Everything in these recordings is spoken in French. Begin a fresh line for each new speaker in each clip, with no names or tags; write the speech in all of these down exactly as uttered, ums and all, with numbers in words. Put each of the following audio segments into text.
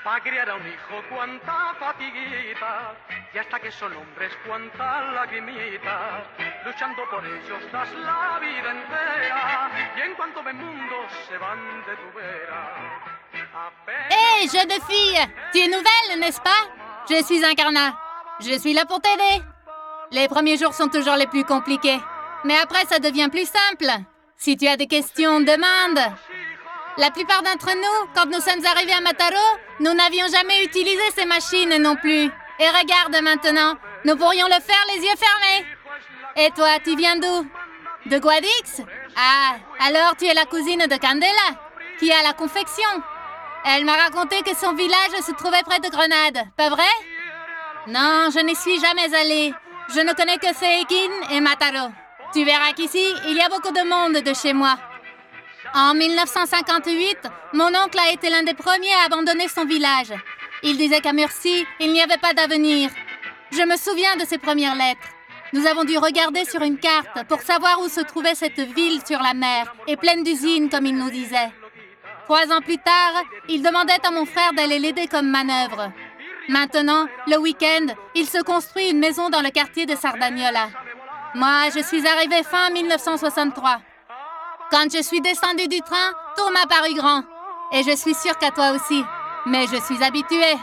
Pa criar a un hijo cuánta fatiguita, y hasta que son hombres cuánta lagrimita, luchando por ellos das la vida entera, y en cuanto ven mundo se van de tu vera.
Hé, hey, jeune fille, tu es nouvelle, n'est-ce pas? Je suis Incarnat. Je suis là pour t'aider. Les premiers jours sont toujours les plus compliqués, mais après ça devient plus simple. Si tu as des questions, demande. La plupart d'entre nous, quand nous sommes arrivés à Mataro, nous n'avions jamais utilisé ces machines non plus. Et regarde maintenant, nous pourrions le faire les yeux fermés. Et toi, tu viens d'où? De Guadix? Ah, alors tu es la cousine de Candela, qui a la confection. Elle m'a raconté que son village se trouvait près de Grenade, pas vrai? Non, je n'y suis jamais allée. Je ne connais que Seekin et Mataro. Tu verras qu'ici, il y a beaucoup de monde de chez moi. En mille neuf cent cinquante-huit, mon oncle a été l'un des premiers à abandonner son village. Il disait qu'à Murcie, il n'y avait pas d'avenir. Je me souviens de ses premières lettres. Nous avons dû regarder sur une carte pour savoir où se trouvait cette ville sur la mer et pleine d'usines, comme il nous disait. Trois ans plus tard, il demandait à mon frère d'aller l'aider comme manœuvre. Maintenant, le week-end, il se construit une maison dans le quartier de Sardagnola. Moi, je suis arrivée fin mille neuf cent soixante-trois. Quand je suis descendue du train, tout m'a paru grand. Et je suis sûre qu'à toi aussi. Mais je suis habituée.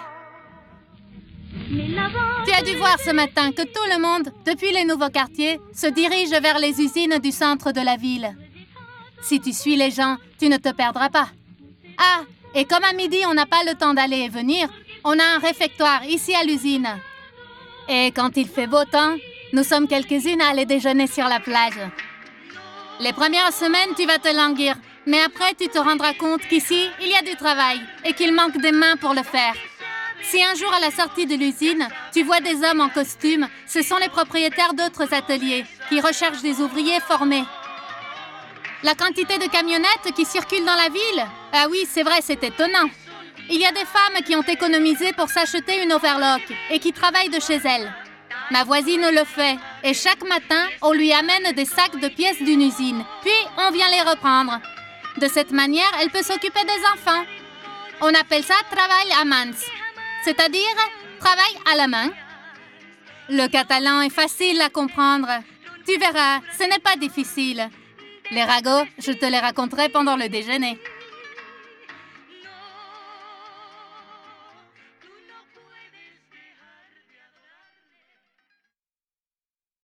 Tu as dû voir ce matin que tout le monde, depuis les nouveaux quartiers, se dirige vers les usines du centre de la ville. Si tu suis les gens, tu ne te perdras pas. Ah, et comme à midi, on n'a pas le temps d'aller et venir, on a un réfectoire ici à l'usine. Et quand il fait beau temps, nous sommes quelques-unes à aller déjeuner sur la plage. Les premières semaines, tu vas te languir, mais après, tu te rendras compte qu'ici, il y a du travail et qu'il manque des mains pour le faire. Si un jour, à la sortie de l'usine, tu vois des hommes en costume, ce sont les propriétaires d'autres ateliers qui recherchent des ouvriers formés. La quantité de camionnettes qui circulent dans la ville? Ah oui, c'est vrai, c'est étonnant. Il y a des femmes qui ont économisé pour s'acheter une overlock et qui travaillent de chez elles. Ma voisine le fait, et chaque matin, on lui amène des sacs de pièces d'une usine, puis on vient les reprendre. De cette manière, elle peut s'occuper des enfants. On appelle ça « travail à mans », c'est-à-dire « travail à la main ». Le catalan est facile à comprendre. Tu verras, ce n'est pas difficile. Les ragots, je te les raconterai pendant le déjeuner.